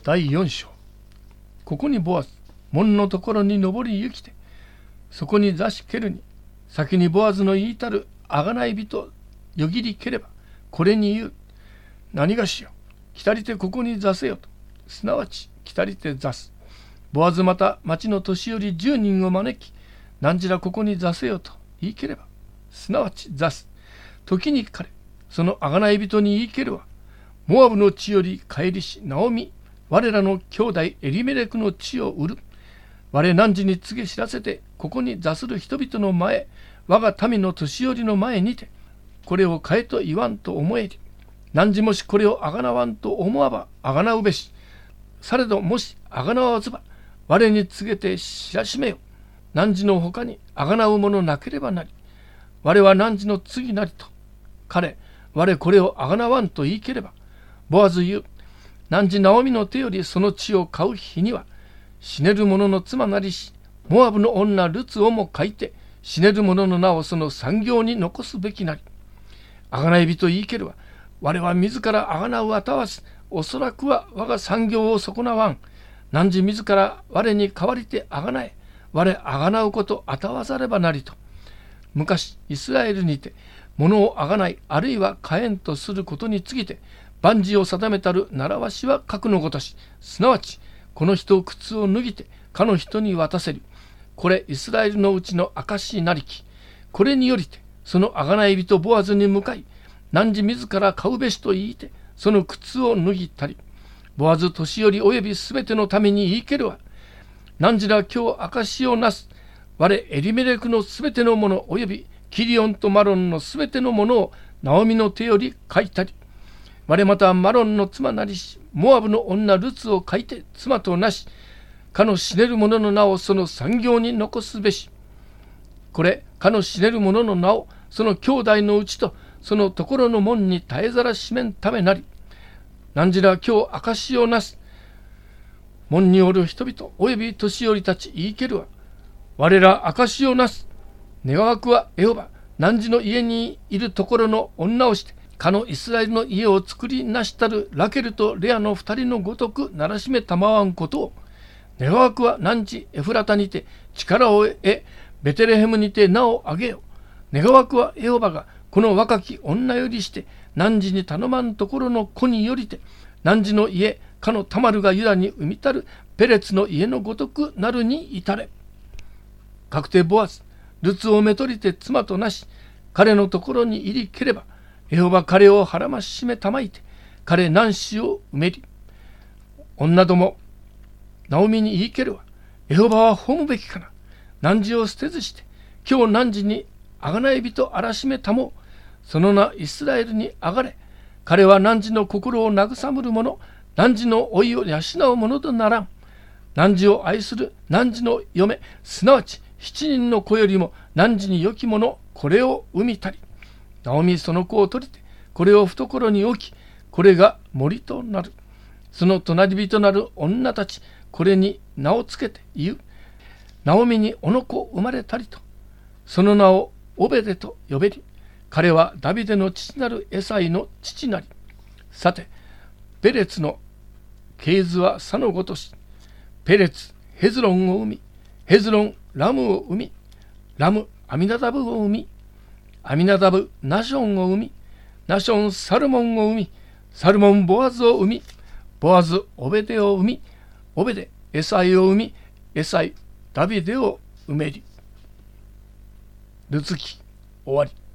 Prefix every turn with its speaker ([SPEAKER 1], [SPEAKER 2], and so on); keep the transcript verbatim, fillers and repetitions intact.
[SPEAKER 1] だいよん章。ここにボアズ、門のところに上り行きて、そこに座し蹴るに、先にボアズの言いたるあがない人よぎりければ、これに言う。何がしよ、来たりてここに座せよと。すなわち来たりて座す。ボアズまた町の年寄り十人を招き、何時らここに座せよと言いければ、すなわち座す。時に彼、そのあがない人に言いけるは、モアブの地より帰りしナオミ、我らの兄弟エリメレクの地を売る。我汝に告げ知らせて、ここに座する人々の前、我が民の年寄りの前にて、これを変えと言わんと思えり。汝もしこれをあがなわんと思わばあがなうべし。されどもしあがなわずば、我に告げて知らしめよ。汝のほかにあがなうものなければなり。我は汝の次なりと。彼、我これをあがなわんと言いければ、ボアズ言う。汝ナオミの手よりその地を買う日には、死ねる者の妻なりし、モアブの女ルツをも書いて、死ねる者の名をその産業に残すべきなり。あがない人言いけるは、我は自らあがなうあたわす。おそらくは我が産業を損なわん。汝自ら我に代わりてあがなえ。我あがなうことあたわざればなりと。昔イスラエルにて、物をあがない、あるいは変えんとすることにつぎて、万事を定めたる習わしは格のごとし、すなわちこの人を靴を脱ぎてかの人に渡せる。これイスラエルのうちの証なりき。これによりてそのあがない人ボアズに向かい、汝自ら買うべしと言いて、その靴を脱ぎたり。ボアズ年寄りおよびすべてのために言いけるは、汝ら今日証をなす我エリメレクのすべてのものおよびキリオンとマロンのすべてのものをナオミの手より書いたり。我またマロンの妻なりし、モアブの女ルツを書いて妻となし、かの死ねる者の名をその産業に残すべし。これ、かの死ねる者の名をその兄弟のうちとそのところの門に絶えざらしめんためなり。汝ら今日証をなす。門におる人々および年寄りたち言いけるは、我ら証をなす。願わくはエホバ、汝の家にいるところの女をして、かのイスラエルの家を作りなしたるラケルとレアの二人のごとくならしめたまわんことを。願わくは汝エフラタにて力を得、ベテレヘムにて名を挙げよ。願わくはエホバがこの若き女よりして、汝に頼まんところの子によりて、汝の家、かのタマルがユダに生みたるペレツの家のごとくなるに至れ。確定ボアズ、ルツをめとりて妻となし、彼のところに入りければ、エホバ彼を腹ましめたまいて、彼男子を埋めり。女ども、ナオミに言いけるは、エホバは褒むべきかな。汝を捨てずして、今日汝にあがない人あらしめたも、その名イスラエルにあがれ。彼は汝の心を慰むる者、汝の老いを養う者とならん。汝を愛する汝の嫁、すなわち七人の子よりも汝に良きもの、これを産みたり。ナオミその子を取りて、これを懐に置き、これが森となる。その隣人なる女たち、これに名をつけて言う。ナオミにおの子生まれたりと。その名をオベデと呼べり。彼はダビデの父なるエサイの父なり。さて、ペレツの系図は差のごとし。ペレツ、ヘズロンを生み、ヘズロン、ラムを生み、ラム、アミナダブを生み、アミナダブ、ナションを生み、ナション、サルモンを生み、サルモン、ボアズを生み、ボアズ、オベデを生み、オベデ、エサイを生み、エサイ、ダビデを生めり。ルツ記終わり。